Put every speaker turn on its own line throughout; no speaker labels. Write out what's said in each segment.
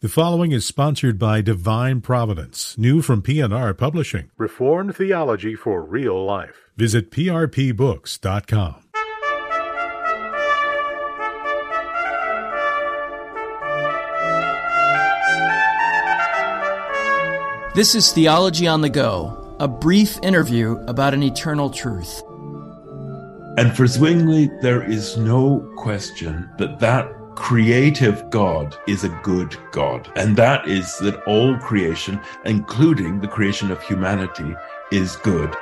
The following is sponsored by Divine Providence, new from P&R Publishing. Reformed theology for real life. Visit prpbooks.com.
This is Theology on the Go, a brief interview about an eternal truth.
And for Zwingli, there is no question that creative God is a good God. And that is that all creation, including the creation of humanity, is good.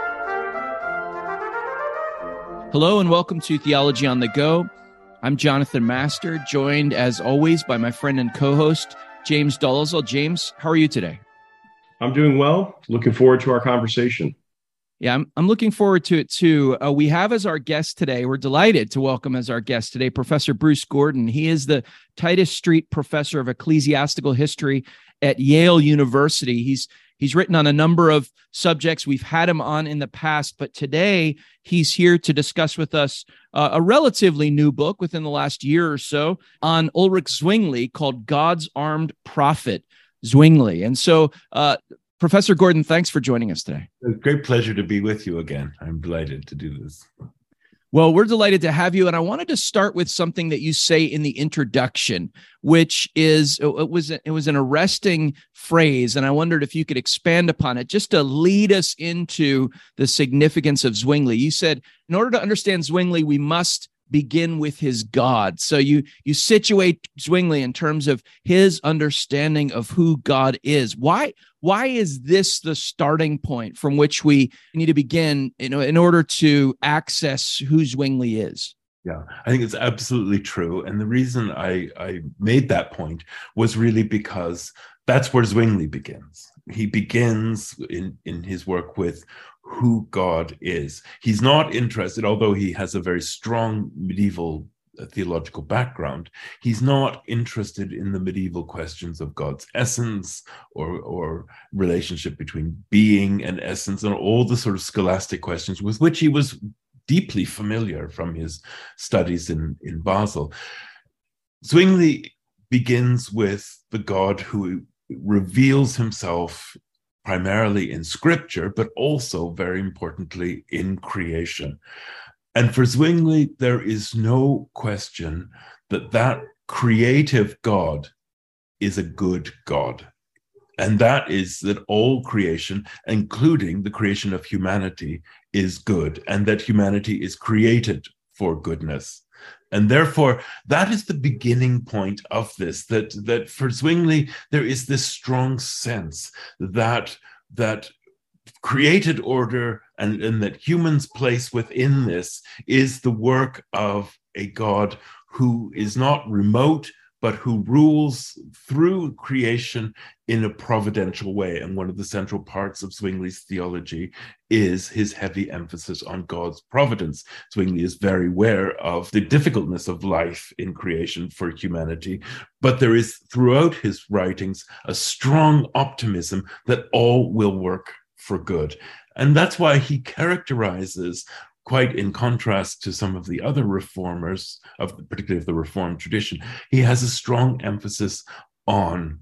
Hello and welcome to Theology on the Go. I'm Jonathan Master, joined as always by my friend and co-host, James Dolezal. James, how are you today?
I'm doing well. Looking forward to our conversation.
Yeah, I'm looking forward to it too. We have as our guest today, we're delighted to welcome as our guest today, Professor Bruce Gordon. He is the Titus Street Professor of Ecclesiastical History at Yale University. He's written on a number of subjects. We've had him on in the past, but today he's here to discuss with us a relatively new book within the last year or so on Ulrich Zwingli called God's Armed Prophet, Zwingli. And so, Professor Gordon, thanks for joining us today.
It's a great pleasure to be with you again. I'm delighted to do this.
Well, we're delighted to have you. And I wanted to start with something that you say in the introduction, which is, it was an arresting phrase. And I wondered if you could expand upon it just to lead us into the significance of Zwingli. You said, in order to understand Zwingli, we must begin with his God. So you situate Zwingli in terms of his understanding of who God is. Why is this the starting point from which we need to begin, in order to access who Zwingli is?
Yeah, I think it's absolutely true. And the reason I made that point was really because that's where Zwingli begins. He begins in his work with who God is. He's not interested, although he has a very strong medieval theological background, he's not interested in the medieval questions of God's essence or relationship between being and essence and all the sort of scholastic questions with which he was deeply familiar from his studies in Basel. Zwingli begins with the God who reveals himself primarily in scripture, but also very importantly in creation. And for Zwingli, there is no question that creative God is a good God. And that is that all creation, including the creation of humanity, is good, and that humanity is created for goodness. And therefore, that is the beginning point of this, that for Zwingli, there is this strong sense that created order and that humans' place within this is the work of a God who is not remote, but who rules through creation in a providential way. And one of the central parts of Zwingli's theology is his heavy emphasis on God's providence. Zwingli is very aware of the difficultness of life in creation for humanity, but there is throughout his writings a strong optimism that all will work for good. And that's why he characterizes, quite in contrast to some of the other reformers, particularly of the Reformed tradition, he has a strong emphasis on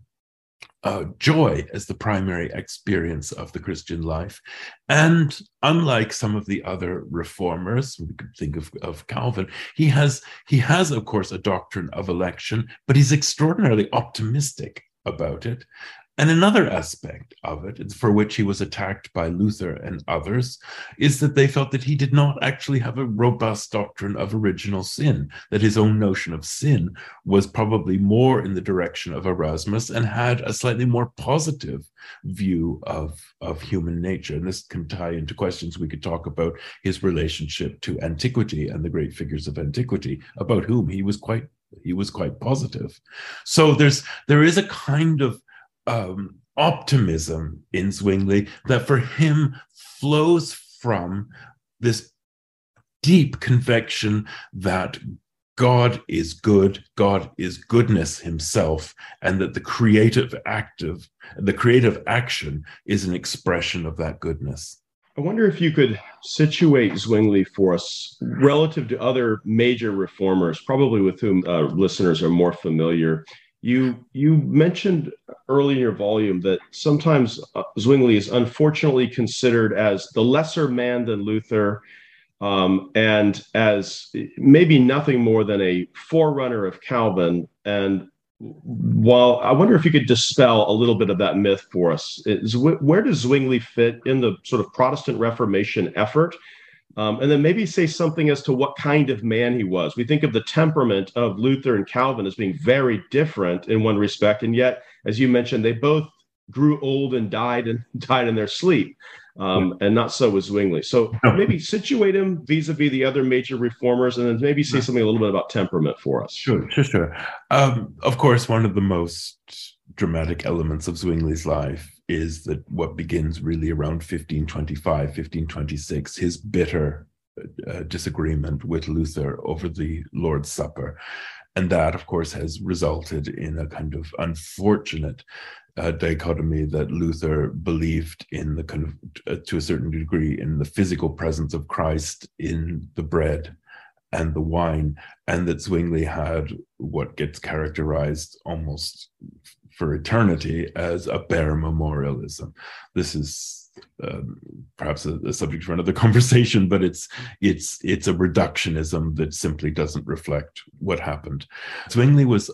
joy as the primary experience of the Christian life. And unlike some of the other reformers, we could think of Calvin, he has, of course, a doctrine of election, but he's extraordinarily optimistic about it. And another aspect of it, for which he was attacked by Luther and others, is that they felt that he did not actually have a robust doctrine of original sin, that his own notion of sin was probably more in the direction of Erasmus and had a slightly more positive view of human nature. And this can tie into questions we could talk about his relationship to antiquity and the great figures of antiquity, about whom he was quite positive. So there is a kind of optimism in Zwingli that for him flows from this deep conviction that God is good, God is goodness himself, and that the creative action is an expression of that goodness.
I wonder if you could situate Zwingli for us relative to other major reformers, probably with whom listeners are more familiar You mentioned early in your volume that sometimes Zwingli is unfortunately considered as the lesser man than Luther, and as maybe nothing more than a forerunner of Calvin. And while I wonder if you could dispel a little bit of that myth for us, where does Zwingli fit in the sort of Protestant Reformation effort? And then maybe say something as to what kind of man he was. We think of the temperament of Luther and Calvin as being very different in one respect, and yet, as you mentioned, they both grew old and died in their sleep, and not so with Zwingli. So maybe situate him vis-a-vis the other major reformers, and then maybe say something a little bit about temperament for us.
Sure. Of course, one of the most dramatic elements of Zwingli's life is that what begins really around 1525, 1526, his bitter disagreement with Luther over the Lord's Supper. And that, of course, has resulted in a kind of unfortunate dichotomy that Luther believed in the kind of, to a certain degree, in the physical presence of Christ in the bread and the wine, and that Zwingli had what gets characterized almost for eternity as a bare memorialism. This is perhaps a subject for another conversation, but it's a reductionism that simply doesn't reflect what happened. Zwingli was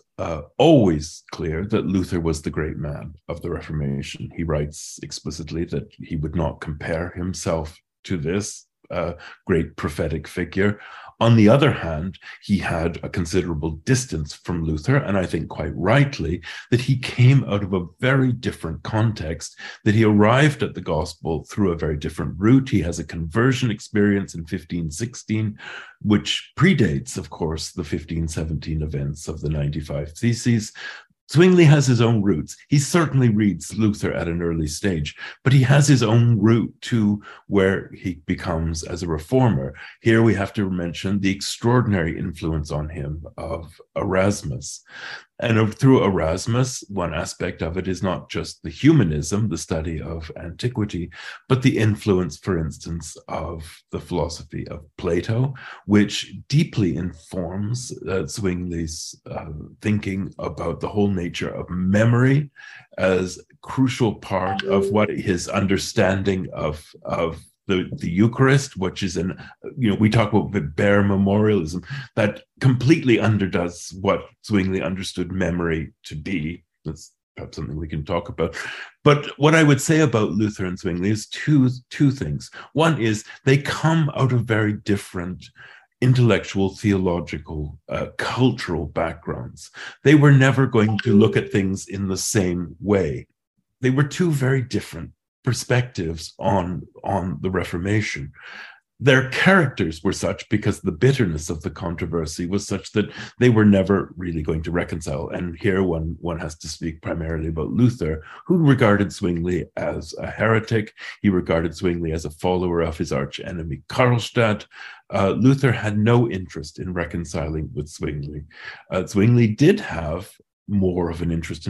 always clear that Luther was the great man of the Reformation. He writes explicitly that he would not compare himself to this great prophetic figure. On the other hand, he had a considerable distance from Luther, and I think quite rightly that he came out of a very different context, that he arrived at the gospel through a very different route. He has a conversion experience in 1516, which predates, of course, the 1517 events of the 95 Theses. Zwingli has his own roots. He certainly reads Luther at an early stage, but he has his own route to where he becomes as a reformer. Here we have to mention the extraordinary influence on him of Erasmus. And through Erasmus, one aspect of it is not just the humanism, the study of antiquity, but the influence, for instance, of the philosophy of Plato, which deeply informs Zwingli's thinking about the whole nature of memory as a crucial part of what his understanding of the Eucharist, which is we talk about bare memorialism, that completely underdoes what Zwingli understood memory to be. That's perhaps something we can talk about. But what I would say about Luther and Zwingli is two things. One is they come out of very different intellectual, theological, cultural backgrounds. They were never going to look at things in the same way. They were two very different perspectives on the Reformation. Their characters were such because the bitterness of the controversy was such that they were never really going to reconcile. And here one has to speak primarily about Luther, who regarded Zwingli as a heretic. He regarded Zwingli as a follower of his arch enemy Karlstadt. Luther had no interest in reconciling with Zwingli. Zwingli did have more of an interest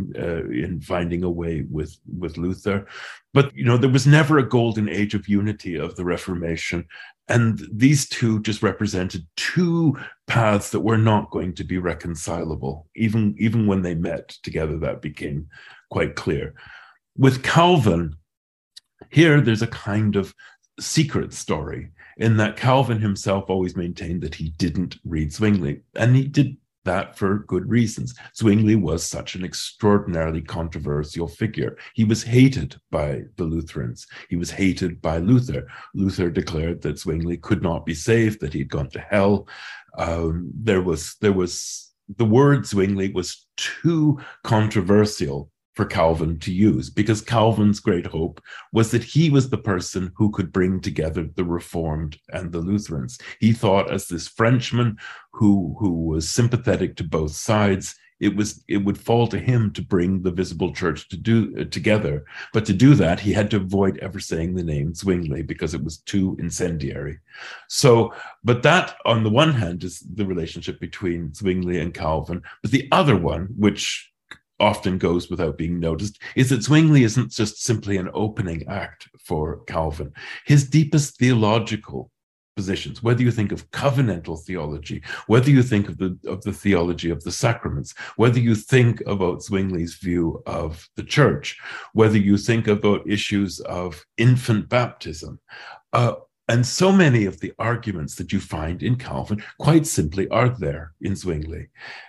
in finding a way with Luther. But, there was never a golden age of unity of the Reformation. And these two just represented two paths that were not going to be reconcilable. Even when they met together, that became quite clear. With Calvin, here there's a kind of secret story in that Calvin himself always maintained that he didn't read Zwingli. And he did that for good reasons. Zwingli was such an extraordinarily controversial figure. He was hated by the Lutherans. He was hated by Luther. Luther declared that Zwingli could not be saved, that he'd gone to hell. There was the word Zwingli was too controversial for Calvin to use, because Calvin's great hope was that he was the person who could bring together the Reformed and the Lutherans. He thought, as this Frenchman who was sympathetic to both sides, it would fall to him to bring the visible church together. But to do that, he had to avoid ever saying the name Zwingli because it was too incendiary. So, but that, on the one hand, is the relationship between Zwingli and Calvin. But the other one, which often goes without being noticed, is that Zwingli isn't just simply an opening act for Calvin. His deepest theological positions, whether you think of covenantal theology, whether you think of the theology of the sacraments, whether you think about Zwingli's view of the church, whether you think about issues of infant baptism, and so many of the arguments that you find in Calvin quite simply are there in Zwingli.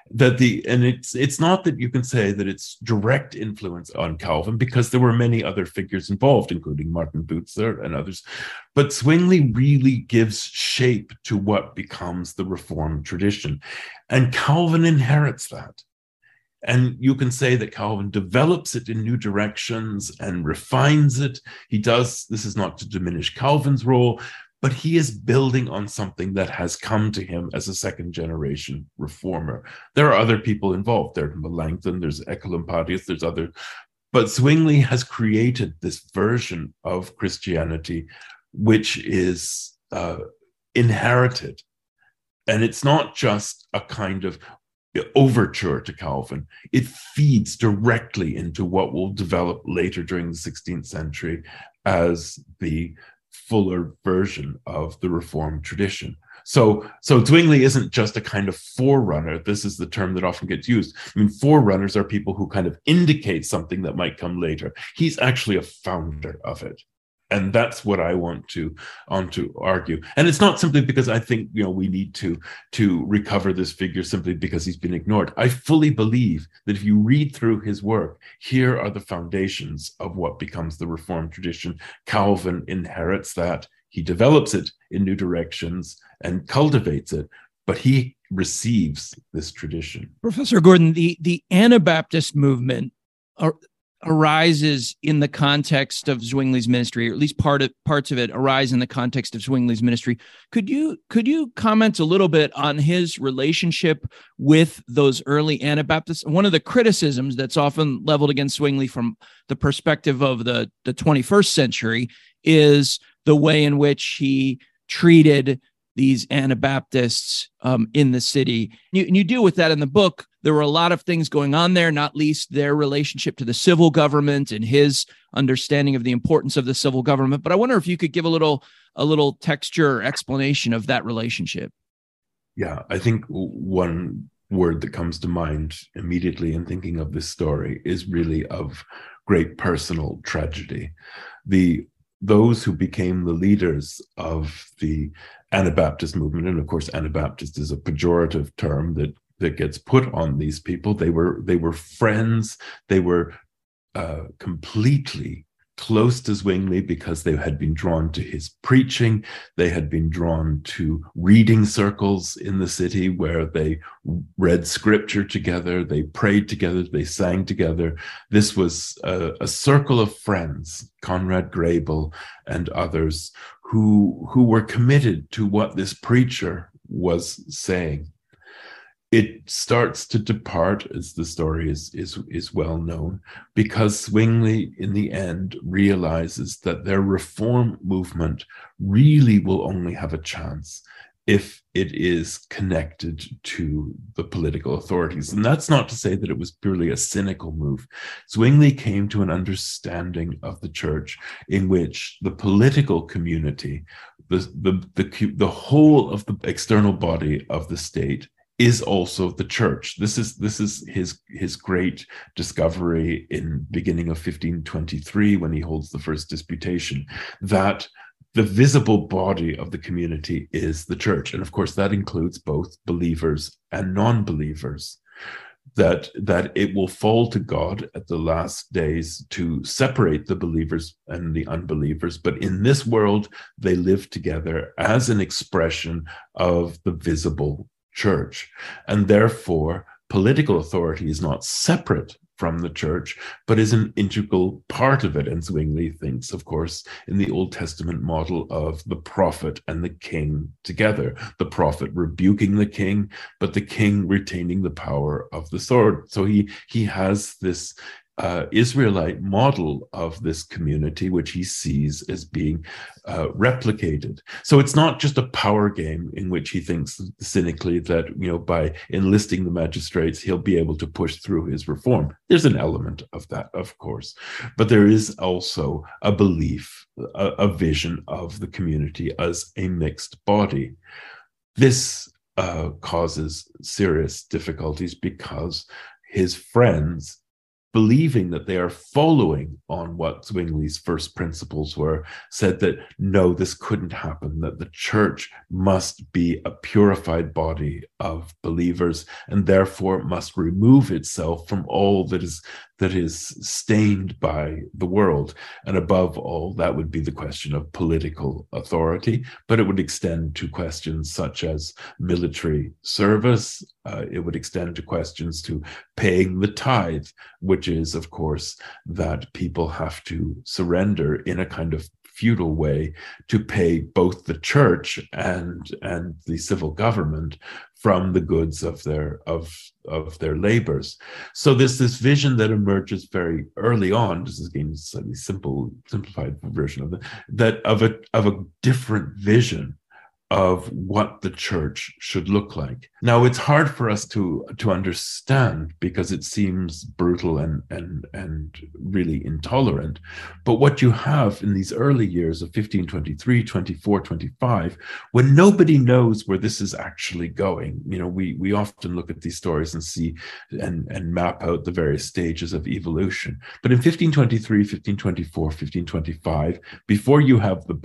It's not that you can say that it's direct influence on Calvin, because there were many other figures involved, including Martin Bucer and others. But Zwingli really gives shape to what becomes the Reformed tradition. And Calvin inherits that. And you can say that Calvin develops it in new directions and refines it. He does. This is not to diminish Calvin's role, but he is building on something that has come to him as a second generation reformer. There are other people involved. There's Melanchthon, there's Oecolampadius, there's other. But Zwingli has created this version of Christianity, which is inherited. And it's not just a kind of overture to Calvin. It feeds directly into what will develop later during the 16th century as the fuller version of the Reformed tradition. So Zwingli isn't just a kind of forerunner. This is the term that often gets used. I mean, forerunners are people who kind of indicate something that might come later. He's actually a founder of it. And that's what I want to argue. And it's not simply because I think, we need to recover this figure simply because he's been ignored. I fully believe that if you read through his work, here are the foundations of what becomes the Reformed tradition. Calvin inherits that. He develops it in new directions and cultivates it, but he receives this tradition.
Professor Gordon, the Anabaptist movement arises in the context of Zwingli's ministry, or at least parts of it arise in the context of Zwingli's ministry. Could you comment a little bit on his relationship with those early Anabaptists? One of the criticisms that's often leveled against Zwingli from the perspective of the 21st century is the way in which he treated these Anabaptists in the city. You deal with that in the book. There were a lot of things going on there, not least their relationship to the civil government and his understanding of the importance of the civil government. But I wonder if you could give a little texture or explanation of that relationship.
Yeah, I think one word that comes to mind immediately in thinking of this story is really of great personal tragedy. Those who became the leaders of the Anabaptist movement, and of course, Anabaptist is a pejorative term that gets put on these people. They were friends. They were completely close to Zwingli because they had been drawn to his preaching. They had been drawn to reading circles in the city where they read scripture together, they prayed together, they sang together. This was a circle of friends, Conrad Grebel and others, who were committed to what this preacher was saying. It starts to depart, as the story is well known, because Zwingli, in the end, realizes that their reform movement really will only have a chance if it is connected to the political authorities. And that's not to say that it was purely a cynical move. Zwingli came to an understanding of the church in which the political community, the whole of the external body of the state, is also the church. This is his great discovery in beginning of 1523 when he holds the first disputation, that the visible body of the community is the church. And of course, that includes both believers and non-believers. That it will fall to God at the last days to separate the believers and the unbelievers. But in this world, they live together as an expression of the visible church. And therefore, political authority is not separate from the church, but is an integral part of it. And Zwingli thinks, of course, in the Old Testament model of the prophet and the king together, the prophet rebuking the king, but the king retaining the power of the sword. So he has this Israelite model of this community, which he sees as being replicated. So it's not just a power game in which he thinks cynically that, by enlisting the magistrates, he'll be able to push through his reform. There's an element of that, of course, but there is also a belief, a vision of the community as a mixed body. This causes serious difficulties because his friends, believing that they are following on what Zwingli's first principles were, said that no, this couldn't happen, that the church must be a purified body of believers and therefore must remove itself from all that is stained by the world. And above all, that would be the question of political authority, but it would extend to questions such as military service. It would extend to questions to paying the tithe, which is, of course, that people have to surrender in a kind of feudal way to pay both the church and the civil government from the goods of their labors. So there's this vision that emerges very early on. This is again a slightly simplified version of it, that of a different vision of what the church should look like. Now, it's hard for us to understand because it seems brutal and really intolerant. But what you have in these early years of 1523, 24, 25, when nobody knows where this is actually going, we often look at these stories and see and map out the various stages of evolution. But in 1523, 1524, 1525, before you have the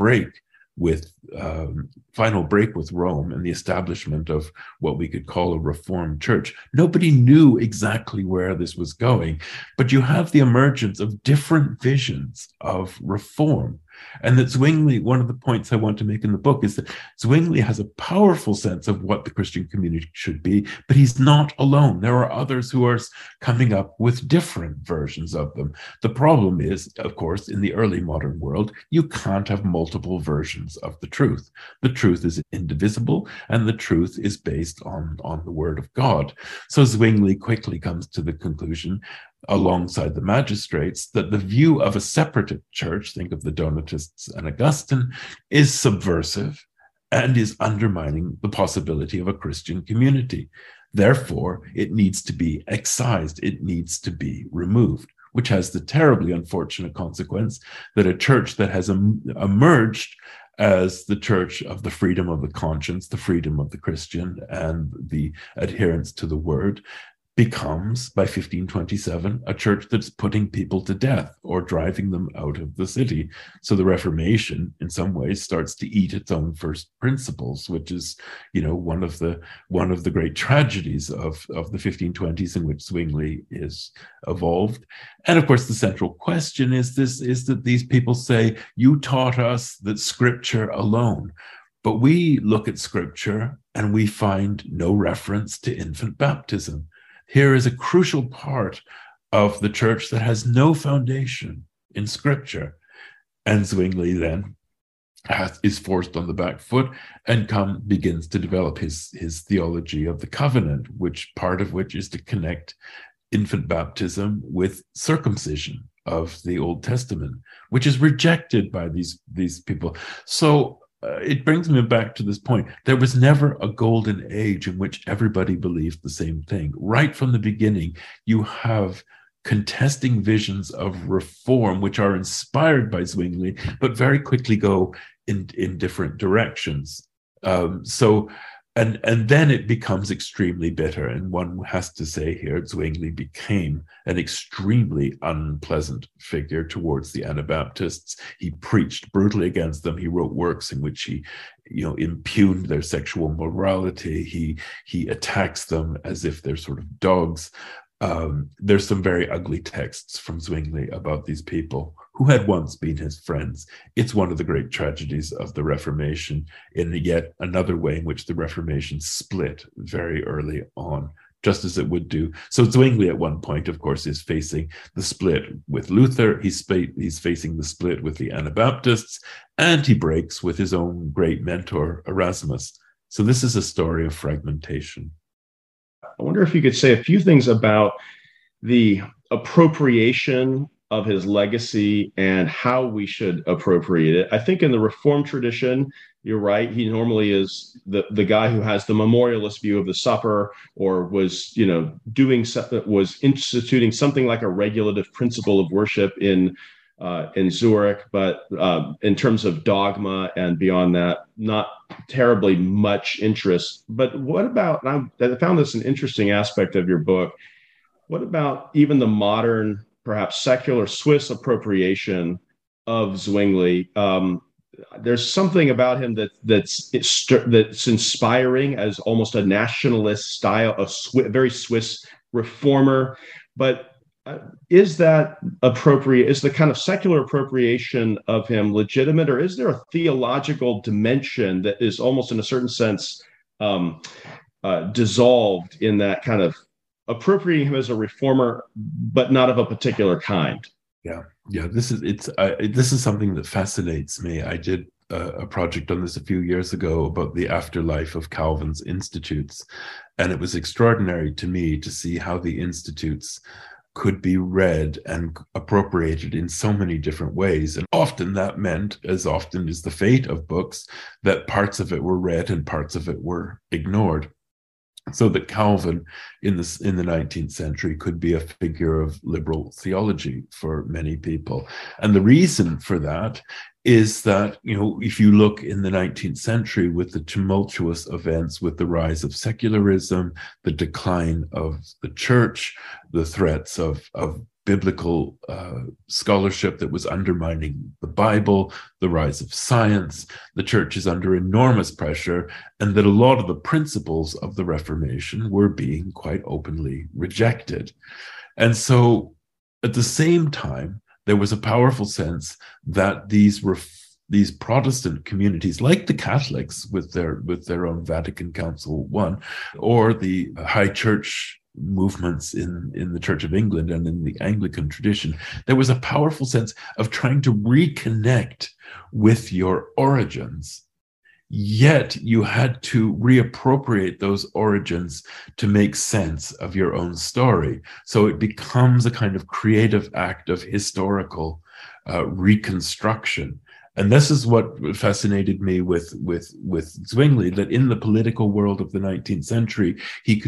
final break with Rome and the establishment of what we could call a Reformed church, nobody knew exactly where this was going. But you have the emergence of different visions of reform. And that Zwingli, one of the points I want to make in the book is that Zwingli has a powerful sense of what the Christian community should be, but he's not alone. There are others who are coming up with different versions of them. The problem is, of course, in the early modern world, you can't have multiple versions of the truth. The truth is indivisible, and the truth is based on the word of God. So Zwingli quickly comes to the conclusion, alongside the magistrates, that the view of a separate church, think of the Donatists and Augustine, is subversive and is undermining the possibility of a Christian community. Therefore, it needs to be excised, it needs to be removed, which has the terribly unfortunate consequence that a church that has emerged as the church of the freedom of the conscience, the freedom of the Christian, and the adherence to the word, becomes, by 1527, a church that's putting people to death or driving them out of the city. So the Reformation, in some ways, starts to eat its own first principles, which is, one of the great tragedies of the 1520s in which Zwingli is evolved. And of course, the central question is that these people say, you taught us that Scripture alone. But we look at Scripture and we find no reference to infant baptism. Here is a crucial part of the church that has no foundation in Scripture. And Zwingli then is forced on the back foot and begins to develop his theology of the covenant, part of which is to connect infant baptism with circumcision of the Old Testament, which is rejected by these people. So it brings me back to this point. There was never a golden age in which everybody believed the same thing. Right from the beginning, you have contesting visions of reform, which are inspired by Zwingli, but very quickly go in different directions. And then it becomes extremely bitter. And one has to say here, Zwingli became an extremely unpleasant figure towards the Anabaptists. He preached brutally against them. He wrote works in which he, impugned their sexual morality. He attacks them as if they're sort of dogs. There's some very ugly texts from Zwingli about these people who had once been his friends. It's one of the great tragedies of the Reformation, in yet another way in which the Reformation split very early on, just as it would do. So Zwingli at one point, of course, is facing the split with Luther. He's facing the split with the Anabaptists, and he breaks with his own great mentor, Erasmus. So this is a story of fragmentation.
I wonder if you could say a few things about the appropriation of his legacy and how we should appropriate it. I think in the Reformed tradition, you're right. He normally is the guy who has the memorialist view of the supper, or was was instituting something like a regulative principle of worship in Zurich, but in terms of dogma and beyond that, not terribly much interest. But what about? And I found this an interesting aspect of your book. What about even the modern, perhaps secular Swiss appropriation of Zwingli? There's something about him that's inspiring as almost a nationalist style, very Swiss reformer. But is that appropriate? Is the kind of secular appropriation of him legitimate, or is there a theological dimension that is almost, in a certain sense, dissolved in that kind of appropriating him as a reformer, but not of a particular kind?
Yeah. This is something that fascinates me. I did a project on this a few years ago about the afterlife of Calvin's institutes, and it was extraordinary to me to see how the institutes could be read and appropriated in so many different ways. And often that meant, as often is the fate of books, that parts of it were read and parts of it were ignored. So that Calvin in the 19th century could be a figure of liberal theology for many people. And the reason for that is that, if you look in the 19th century with the tumultuous events, with the rise of secularism, the decline of the church, the threats of biblical scholarship that was undermining the Bible, the rise of science, the church is under enormous pressure, and that a lot of the principles of the Reformation were being quite openly rejected. And so at the same time, there was a powerful sense that these Protestant communities, like the Catholics with their own Vatican Council I, or the high church movements in the Church of England and in the Anglican tradition, there was a powerful sense of trying to reconnect with your origins. Yet you had to reappropriate those origins to make sense of your own story. So it becomes a kind of creative act of historical reconstruction. And this is what fascinated me with Zwingli, that in the political world of the 19th century,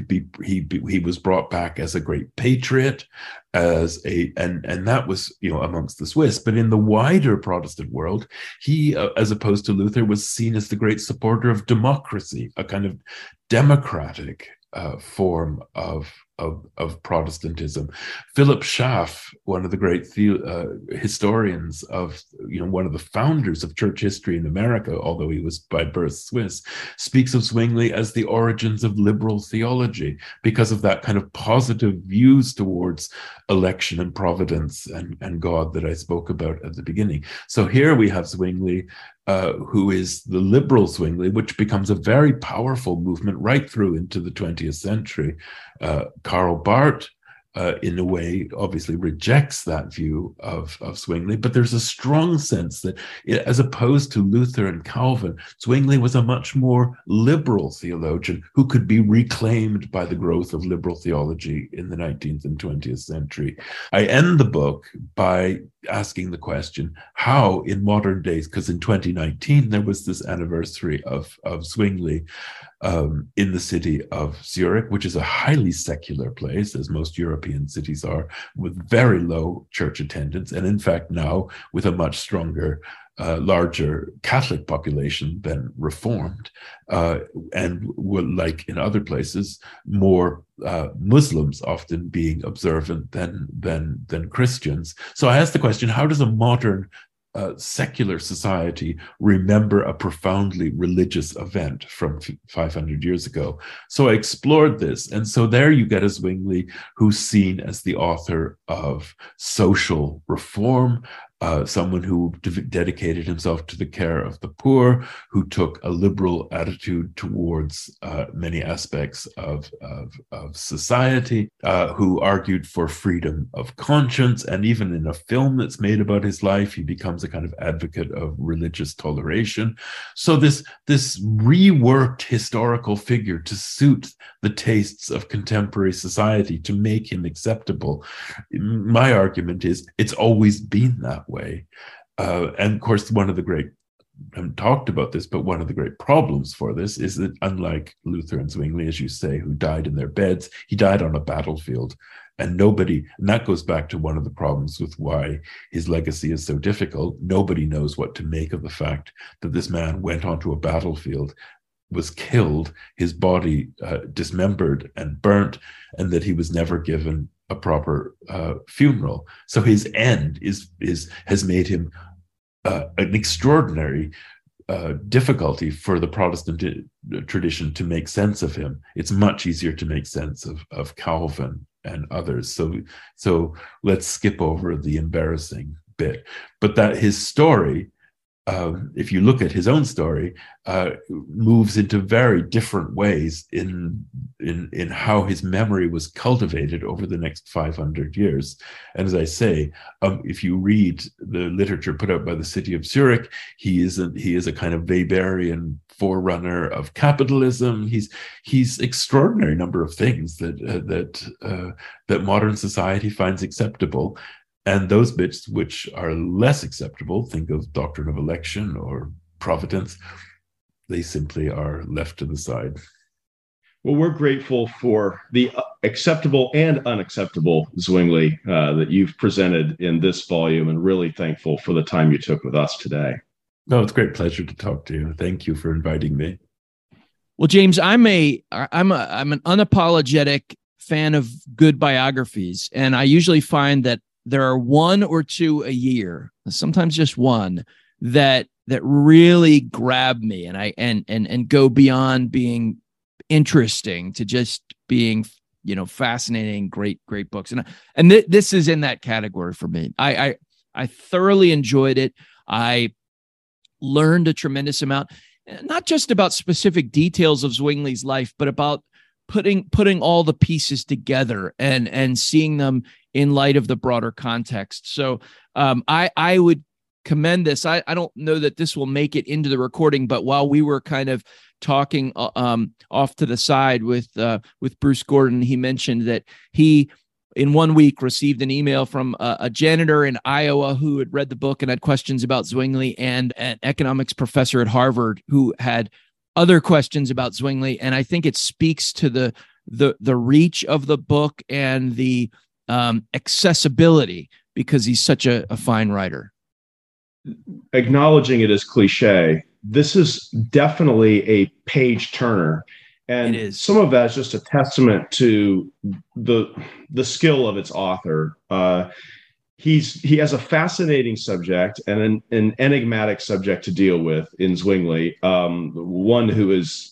he was brought back as a great patriot, and that was, amongst the Swiss. But in the wider Protestant world, he, as opposed to Luther, was seen as the great supporter of democracy, a kind of democratic form of Protestantism. Philip Schaff, one of the great historians of, one of the founders of church history in America, although he was by birth Swiss, speaks of Zwingli as the origins of liberal theology because of that kind of positive views towards election and providence and God that I spoke about at the beginning. So here we have Zwingli, who is the liberal Zwingli, which becomes a very powerful movement right through into the 20th century. Karl Barth, in a way, obviously rejects that view of Zwingli, but there's a strong sense that, as opposed to Luther and Calvin, Zwingli was a much more liberal theologian who could be reclaimed by the growth of liberal theology in the 19th and 20th century. I end the book by asking the question, how in modern days, because in 2019 there was this anniversary of Zwingli in the city of Zurich, which is a highly secular place, as most European cities are, with very low church attendance, and in fact now with a much stronger, larger Catholic population than Reformed, and like in other places, more Muslims often being observant than Christians. So I asked the question, how does a modern secular society remember a profoundly religious event from 500 years ago? So I explored this. And so there you get a Zwingli who's seen as the author of social reform, someone who dedicated himself to the care of the poor, who took a liberal attitude towards many aspects of society, who argued for freedom of conscience. And even in a film that's made about his life, he becomes a kind of advocate of religious toleration. So this reworked historical figure to suit the tastes of contemporary society, to make him acceptable. My argument is it's always been that way. And of course, one of the great, I haven't talked about this, but one of the great problems for this is that unlike Luther and Zwingli, as you say, who died in their beds, he died on a battlefield. And that goes back to one of the problems with why his legacy is so difficult. Nobody knows what to make of the fact that this man went onto a battlefield, was killed, his body dismembered and burnt, and that he was never given a proper funeral. So his end has made him an extraordinary difficulty for the Protestant tradition to make sense of him. It's much easier to make sense of Calvin and others. So let's skip over the embarrassing bit. But that his story, if you look at his own story, moves into very different ways in how his memory was cultivated over the next 500 years. And as I say, if you read the literature put out by the city of Zurich, he is a kind of Weberian forerunner of capitalism. He's extraordinary number of things that modern society finds acceptable. And those bits which are less acceptable, think of doctrine of election or providence, they simply are left to the side.
Well, we're grateful for the acceptable and unacceptable Zwingli that you've presented in this volume, and really thankful for the time you took with us today.
No, it's a great pleasure to talk to you. Thank you for inviting me.
Well, James, I'm an unapologetic fan of good biographies, and I usually find that there are one or two a year, sometimes just one, that really grab me and go beyond being interesting to just being, fascinating, great books. And this is in that category for me. I thoroughly enjoyed it. I learned a tremendous amount, not just about specific details of Zwingli's life, but about putting all the pieces together and seeing them in light of the broader context. So I would commend this. I don't know that this will make it into the recording, but while we were kind of talking off to the side with Bruce Gordon, he mentioned that he, in 1 week, received an email from a janitor in Iowa who had read the book and had questions about Zwingli, and an economics professor at Harvard who had other questions about Zwingli. And I think it speaks to the reach of the book and the accessibility, because he's such a fine writer.
Acknowledging it as cliche, this is definitely a page turner. And some of that is just a testament to the skill of its author. He has a fascinating subject and an enigmatic subject to deal with in Zwingli. One who is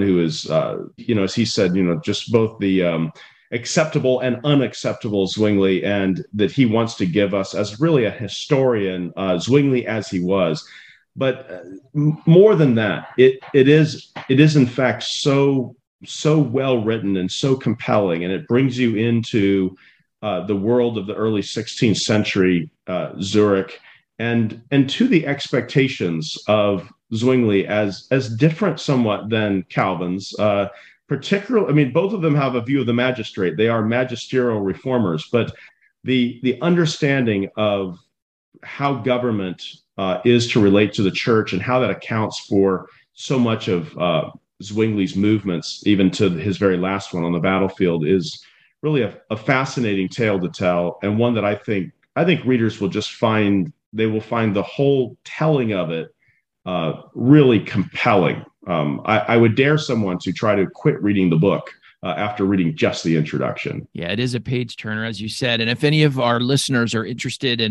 as he said, just both the acceptable and unacceptable Zwingli, and that he wants to give us as really a historian, Zwingli as he was. But more than that, it is in fact so well written and so compelling, and it brings you into the world of the early 16th century Zurich, and to the expectations of Zwingli as different somewhat than Calvin's. Particularly, both of them have a view of the magistrate. They are magisterial reformers, but the understanding of how government is to relate to the church and how that accounts for so much of Zwingli's movements, even to his very last one on the battlefield, is really a fascinating tale to tell, and one that I think readers will just find the whole telling of it really compelling. I would dare someone to try to quit reading the book after reading just the introduction.
Yeah, it is a page turner, as you said. And if any of our listeners are interested in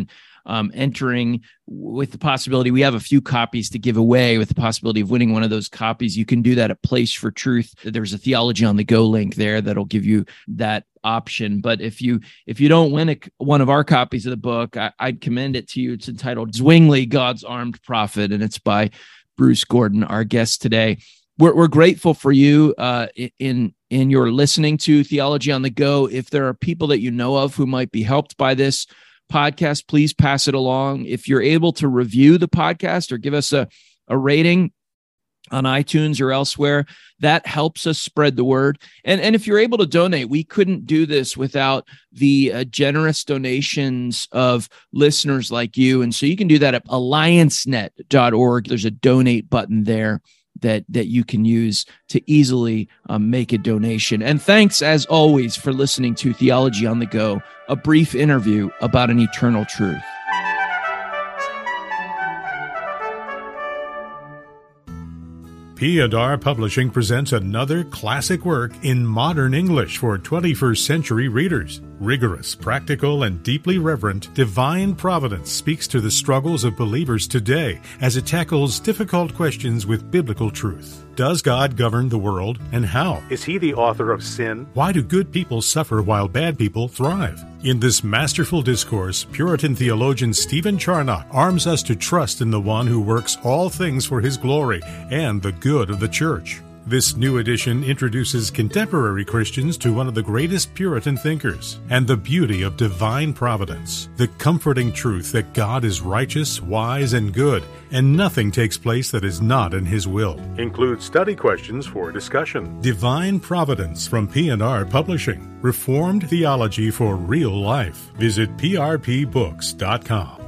entering with the possibility, we have a few copies to give away with the possibility of winning one of those copies. You can do that at Place for Truth. There's a Theology on the Go link there that'll give you that option. But if you don't win one of our copies of the book, I'd commend it to you. It's entitled Zwingli, God's Armed Prophet, and it's by Bruce Gordon, our guest today. We're grateful for you in your listening to Theology on the Go. If there are people that you know of who might be helped by this podcast, please pass it along. If you're able to review the podcast or give us a rating on iTunes or elsewhere, that helps us spread the word. And if you're able to donate, we couldn't do this without the generous donations of listeners like you. And so you can do that at alliancenet.org. There's a donate button there that you can use to easily make a donation. And thanks, as always, for listening to Theology on the Go, a brief interview about an eternal truth.
P&R Publishing presents another classic work in modern English for 21st century readers. Rigorous, practical, and deeply reverent, Divine Providence speaks to the struggles of believers today as it tackles difficult questions with biblical truth. Does God govern the world, and how? Is He the author of sin? Why do good people suffer while bad people thrive? In this masterful discourse, Puritan theologian Stephen Charnock arms us to trust in the one who works all things for His glory and the good of the church. This new edition introduces contemporary Christians to one of the greatest Puritan thinkers and the beauty of divine providence, the comforting truth that God is righteous, wise, and good, and nothing takes place that is not in His will. Includes study questions for discussion. Divine Providence from P&R Publishing. Reformed theology for real life. Visit prpbooks.com.